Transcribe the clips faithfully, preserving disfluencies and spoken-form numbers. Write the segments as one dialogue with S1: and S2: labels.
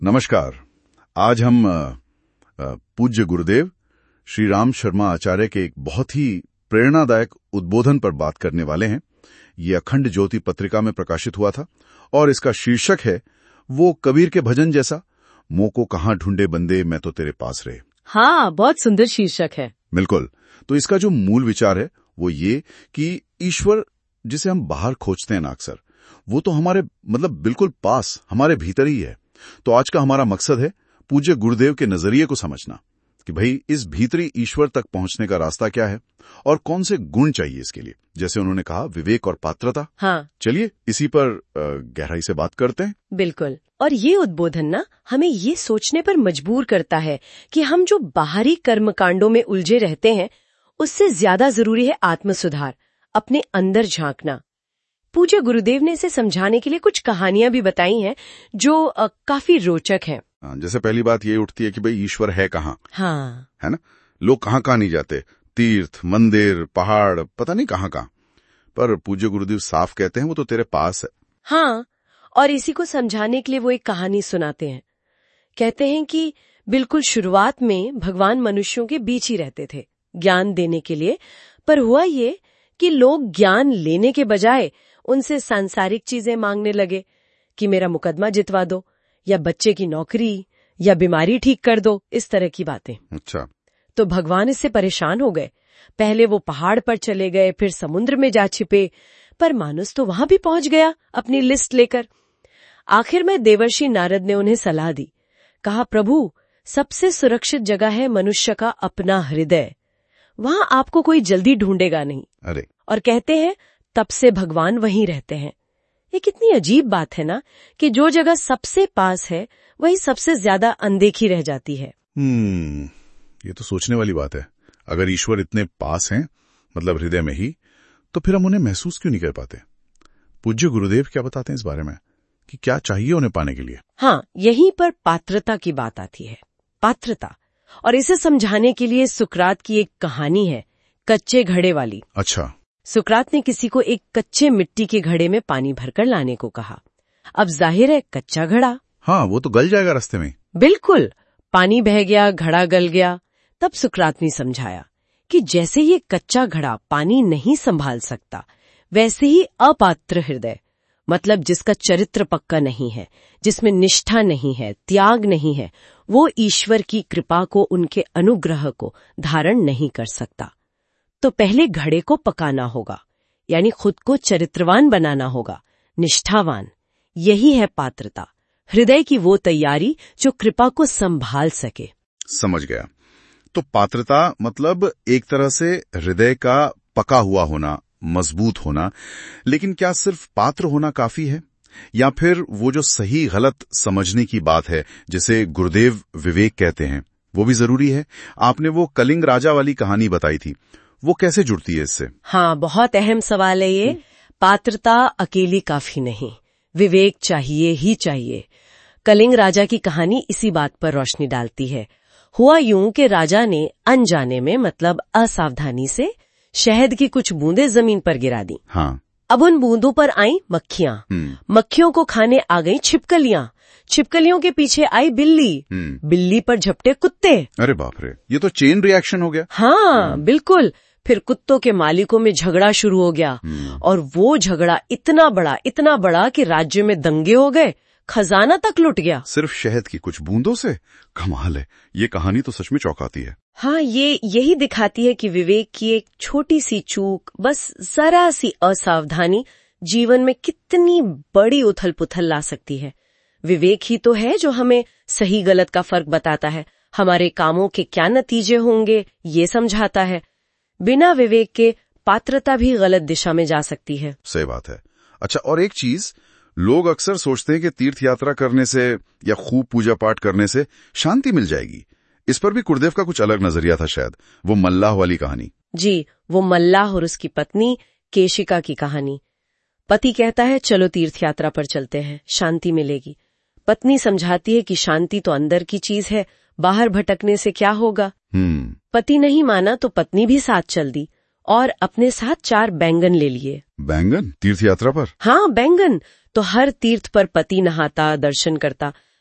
S1: नमस्कार। आज हम पूज्य गुरुदेव श्री राम शर्मा आचार्य के एक बहुत ही प्रेरणादायक उद्बोधन पर बात करने वाले हैं। ये अखंड ज्योति पत्रिका में प्रकाशित हुआ था और इसका शीर्षक है वो कबीर के भजन जैसा, मोह को कहाँ ढूंढे बंदे मैं तो तेरे पास रहे।
S2: हाँ, बहुत सुंदर शीर्षक है।
S1: बिल्कुल। तो इसका जो मूल विचार है वो ये कि ईश्वर जिसे हम बाहर खोजते हैं ना अक्सर, वो तो हमारे मतलब बिल्कुल पास, हमारे भीतर ही है। तो आज का हमारा मकसद है पूज्य गुरुदेव के नजरिए को समझना कि भाई इस भीतरी ईश्वर तक पहुंचने का रास्ता क्या है और कौन से गुण चाहिए इसके लिए। जैसे उन्होंने कहा, विवेक और पात्रता।
S2: हाँ,
S1: चलिए इसी पर गहराई से बात करते हैं।
S2: बिल्कुल। और ये उद्बोधन ना हमें ये सोचने पर मजबूर करता है कि हम जो बाहरी कर्मकांडों में उलझे रहते हैं उससे ज्यादा जरूरी है आत्म सुधार, अपने अंदर झांकना। पूज्य गुरुदेव ने इसे समझाने के लिए कुछ कहानियां भी बताई हैं जो आ, काफी रोचक हैं।
S1: जैसे पहली बात ये उठती है कि भाई ईश्वर है कहाँ।
S2: हाँ,
S1: है ना। लोग कहाँ कहाँ नहीं जाते, तीर्थ, मंदिर, पहाड़, पता नहीं कहाँ कहाँ, पर पूज्य गुरुदेव साफ कहते हैं वो तो तेरे पास है।
S2: हाँ, और इसी को समझाने के लिए वो एक कहानी सुनाते हैं। कहते हैं कि बिल्कुल शुरुआत में भगवान मनुष्यों के बीच ही रहते थे ज्ञान देने के लिए, पर हुआ ये कि लोग ज्ञान लेने के बजाय उनसे सांसारिक चीजें मांगने लगे कि मेरा मुकदमा जितवा दो, या बच्चे की नौकरी, या बीमारी ठीक कर दो, इस तरह की बातें।
S1: अच्छा।
S2: तो भगवान इससे परेशान हो गए। पहले वो पहाड़ पर चले गए, फिर समुद्र में जा छिपे, पर मानुस तो वहां भी पहुंच गया अपनी लिस्ट लेकर। आखिर में देवर्षि नारद ने उन्हें सलाह दी। कहा, प्रभु, सबसे सुरक्षित जगह है मनुष्य का अपना हृदय, वहां आपको कोई जल्दी ढूंढेगा नहीं।
S1: अरे।
S2: और कहते हैं तब से भगवान वहीं रहते हैं। ये कितनी अजीब बात है ना कि जो जगह सबसे पास है वही सबसे ज्यादा अनदेखी रह जाती है।
S1: हम्म ये तो सोचने वाली बात है। अगर ईश्वर इतने पास हैं, मतलब हृदय में ही, तो फिर हम उन्हें महसूस क्यों नहीं कर पाते। पूज्य गुरुदेव क्या बताते हैं इस बारे में कि क्या चाहिए उन्हें पाने के लिए।
S2: हाँ, यहीं पर पात्रता की बात आती है। पात्रता, और इसे समझाने के लिए सुकरात की एक कहानी है, कच्चे घड़े वाली।
S1: अच्छा।
S2: सुकरात ने किसी को एक कच्चे मिट्टी के घड़े में पानी भरकर लाने को कहा। अब जाहिर है कच्चा घड़ा,
S1: हाँ, वो तो गल जाएगा रास्ते में।
S2: बिल्कुल। पानी बह गया, घड़ा गल गया। तब सुकरात ने समझाया कि जैसे ये कच्चा घड़ा पानी नहीं संभाल सकता, वैसे ही अपात्र हृदय, मतलब जिसका चरित्र पक्का नहीं है, जिसमें निष्ठा नहीं है, त्याग नहीं है, वो ईश्वर की कृपा को, उनके अनुग्रह को धारण नहीं कर सकता। तो पहले घड़े को पकाना होगा, यानी खुद को चरित्रवान बनाना होगा, निष्ठावान। यही है पात्रता, हृदय की वो तैयारी जो कृपा को संभाल सके।
S1: समझ गया। तो पात्रता मतलब एक तरह से हृदय का पका हुआ होना, मजबूत होना। लेकिन क्या सिर्फ पात्र होना काफी है, या फिर वो जो सही गलत समझने की बात है, जिसे गुरुदेव विवेक कहते हैं, वो भी जरूरी है। आपने वो कलिंग राजा वाली कहानी बताई थी, वो कैसे जुड़ती है इससे।
S2: हाँ, बहुत अहम सवाल है ये। पात्रता अकेली काफी नहीं, विवेक चाहिए ही चाहिए। कलिंग राजा की कहानी इसी बात पर रोशनी डालती है। हुआ यूं कि राजा ने अनजाने में, मतलब असावधानी से, शहद की कुछ बूंदें जमीन पर गिरा दी।
S1: हाँ।
S2: अब उन बूंदों पर आई मक्खियां। मक्खियों को खाने आ गई छिपकलियां। छिपकलियों के पीछे आई बिल्ली। बिल्ली पर झपटे कुत्ते।
S1: अरे बाप रे, ये तो चेन रिएक्शन हो गया।
S2: हाँ, बिल्कुल। फिर कुत्तों के मालिकों में झगड़ा शुरू हो गया, और वो झगड़ा इतना बड़ा इतना बड़ा कि राज्य में दंगे हो गए, खजाना तक लुट गया।
S1: सिर्फ शहद की कुछ बूंदों से? कमाल है, ये कहानी तो सच में चौंकाती है।
S2: हाँ, ये यही दिखाती है कि विवेक की एक छोटी सी चूक, बस जरा सी असावधानी, जीवन में कितनी बड़ी उथल पुथल ला सकती है। विवेक ही तो है जो हमें सही गलत का फर्क बताता है, हमारे कामों के क्या नतीजे होंगे ये समझाता है। बिना विवेक के पात्रता भी गलत दिशा में जा सकती है।
S1: सही बात है। अच्छा, और एक चीज, लोग अक्सर सोचते हैं कि तीर्थ यात्रा करने से या खूब पूजा पाठ करने से शांति मिल जाएगी। इस पर भी गुरुदेव का कुछ अलग नजरिया था शायद, वो मल्लाह वाली कहानी।
S2: जी, वो मल्लाह और उसकी पत्नी केशिका की कहानी। पति कहता है चलो तीर्थ यात्रा पर चलते हैं, शांति मिलेगी। पत्नी समझाती है कि शांति तो अंदर की चीज है, बाहर भटकने से क्या होगा।
S1: हम्म
S2: पति नहीं माना तो पत्नी भी साथ चल दी और अपने साथ चार बैंगन ले लिए।
S1: बैंगन तीर्थ यात्रा पर?
S2: हाँ, बैंगन। तो हर तीर्थ पर पति नहाता, दर्शन करता,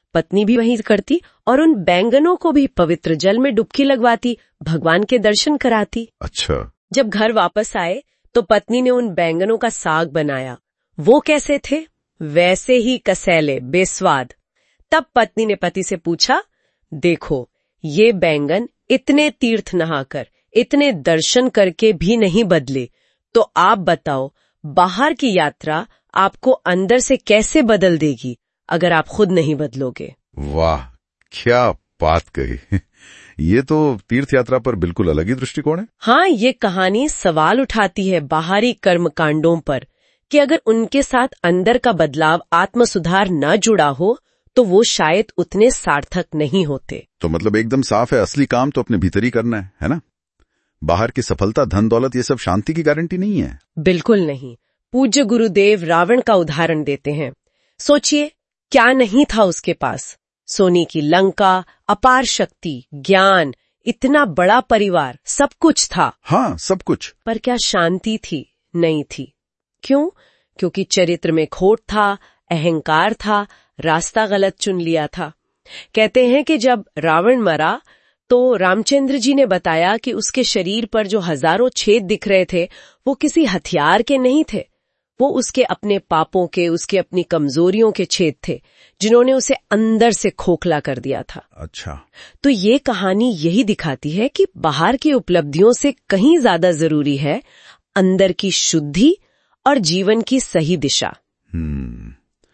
S2: पत्नी भी वही करती और उन बैंगनों को भी पवित्र जल में डुबकी लगवाती, भगवान के दर्शन कराती।
S1: अच्छा।
S2: जब घर वापस आए तो पत्नी ने उन बैंगनों का साग बनाया। वो कैसे थे? वैसे ही कसैले, बेस्वाद। तब पत्नी ने पति से पूछा, देखो ये बैंगन इतने तीर्थ नहाकर, इतने दर्शन करके भी नहीं बदले, तो आप बताओ बाहर की यात्रा आपको अंदर से कैसे बदल देगी अगर आप खुद नहीं बदलोगे।
S1: वाह, क्या बात कही। ये तो तीर्थ यात्रा पर बिल्कुल अलग ही दृष्टिकोण है।
S2: हाँ, ये कहानी सवाल उठाती है बाहरी कर्म कांडों पर कि अगर उनके साथ अंदर का बदलाव, आत्म सुधार न जुड़ा हो तो वो शायद उतने सार्थक नहीं होते।
S1: तो मतलब एकदम साफ है, असली काम तो अपने भीतर ही करना है, है ना? बाहर की सफलता, धन दौलत, ये सब शांति की गारंटी नहीं है।
S2: बिल्कुल नहीं। पूज्य गुरुदेव रावण का उदाहरण देते हैं। सोचिए, क्या नहीं था उसके पास? सोने की लंका, अपार शक्ति, ज्ञान, इतना बड़ा परिवार, सब कुछ था।
S1: हाँ, सब कुछ।
S2: पर क्या शांति थी? नहीं थी। क्यों? क्योंकि चरित्र में खोट था, अहंकार था, रास्ता गलत चुन लिया था। कहते हैं कि जब रावण मरा तो रामचंद्र जी ने बताया कि उसके शरीर पर जो हजारों छेद दिख रहे थे वो किसी हथियार के नहीं थे, वो उसके अपने पापों के, उसके अपनी कमजोरियों के छेद थे जिन्होंने उसे अंदर से खोखला कर दिया था।
S1: अच्छा।
S2: तो ये कहानी यही दिखाती है कि बाहर की उपलब्धियों से कहीं ज्यादा जरूरी है अंदर की शुद्धि और जीवन की सही दिशा।
S1: हम्म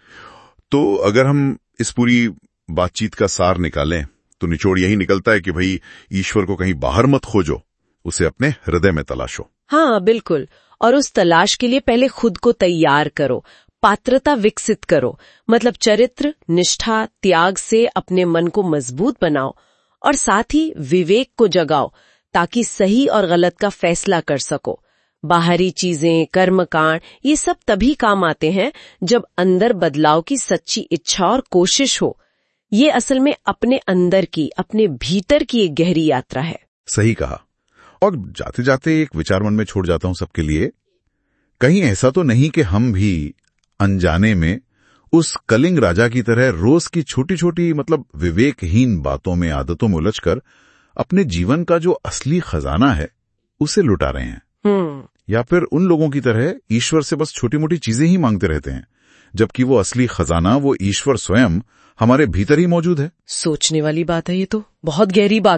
S1: तो अगर हम इस पूरी बातचीत का सार निकालें तो निचोड़ यही निकलता है कि भाई ईश्वर को कहीं बाहर मत खोजो, उसे अपने हृदय में तलाशो।
S2: हाँ, बिल्कुल। और उस तलाश के लिए पहले खुद को तैयार करो, पात्रता विकसित करो। मतलब चरित्र, निष्ठा, त्याग से अपने मन को मजबूत बनाओ और साथ ही विवेक को जगाओ ताकि सही और गलत का फैसला कर सको। बाहरी चीजें, कर्मकांड, ये सब तभी काम आते हैं जब अंदर बदलाव की सच्ची इच्छा और कोशिश हो। ये असल में अपने अंदर की, अपने भीतर की एक गहरी यात्रा है।
S1: सही कहा। और जाते जाते एक विचार मन में छोड़ जाता हूं सबके लिए, कहीं ऐसा तो नहीं कि हम भी अनजाने में उस कलिंग राजा की तरह रोज की छोटी छोटी मतलब विवेकहीन बातों में, आदतों में उलझकर अपने जीवन का जो असली खजाना है उसे लुटा रहे हैं।
S2: हम्म
S1: या फिर उन लोगों की तरह ईश्वर से बस छोटी मोटी चीजें ही मांगते रहते हैं, जबकि वो असली खजाना, वो ईश्वर स्वयं हमारे भीतर ही मौजूद है।
S2: सोचने वाली बात है ये तो, बहुत गहरी बात